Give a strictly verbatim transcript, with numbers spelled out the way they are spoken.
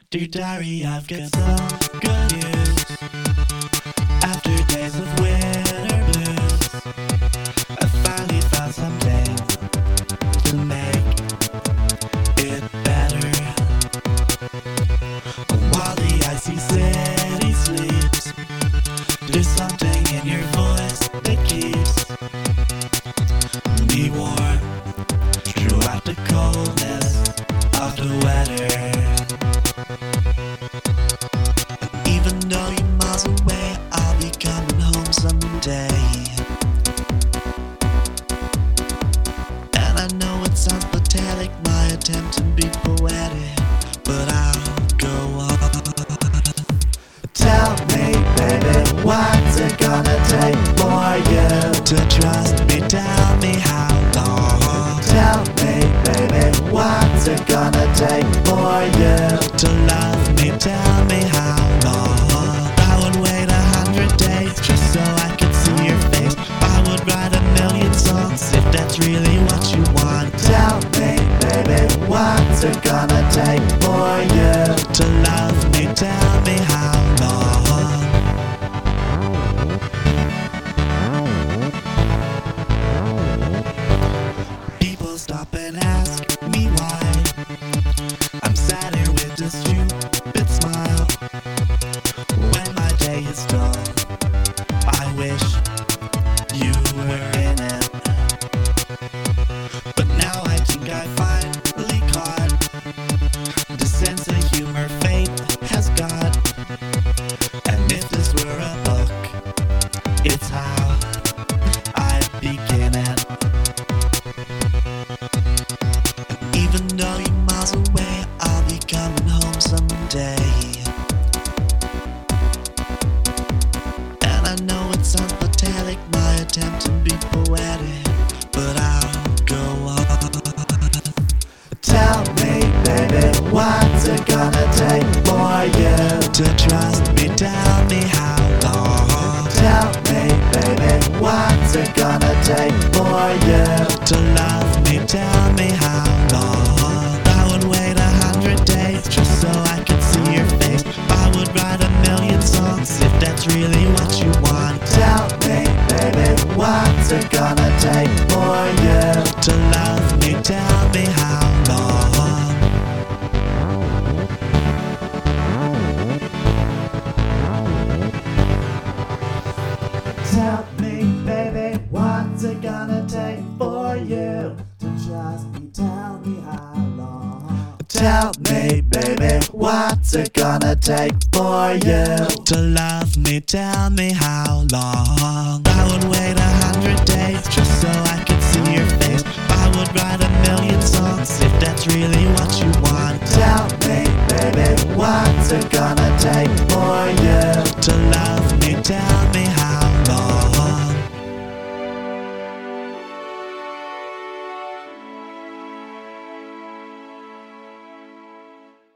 Dear diary, I've got some good news. After days of winter blues, I finally found something to make it better. While the icy city sleeps, there's something in your voice that keeps me warm throughout the coldness of the weather. Even though you're miles away, I'll be coming home someday. And I know it sounds pathetic, my attempt to be poetic, but I'll go on. Tell me, baby, what's it gonna take for you to trust me? Tell me how long. Tell me, baby, what's it gonna take for you to love me? Tell me how long. I would wait a hundred days just so I could see your face. I would write a million songs if that's really what you want. Tell me, baby, what's it gonna take for you to love me? Tell me how long. People stop and ask me why I'm sat here with a stupid smile. When my day is done, I wish you were in it. But now I think I finally caught the sense of humor fate has got. And if this were a book, it's how I begin it. Even though you're miles away, I'll be coming home someday. And I know it sounds pathetic, my attempt to be poetic, but I'll go on. Tell me, baby, what's it gonna take for you to trust me? Tell me how long. Tell me, baby, what's it gonna take for you to love me? Tell me how long. I would wait a hundred days just so I could see your face. I would write a million songs if that's really what you want. Tell me, baby, what's it gonna take for you to love me? Tell me how long. Tell me, baby, what's it gonna take for you to trust me? Tell me how long. Tell me, baby, what's it gonna take for you to love me? Tell me how long. I would wait a hundred days just so I could see your face. I would write a million songs if that's really what you want. Tell me, baby, what's it gonna take for you to love me? Tell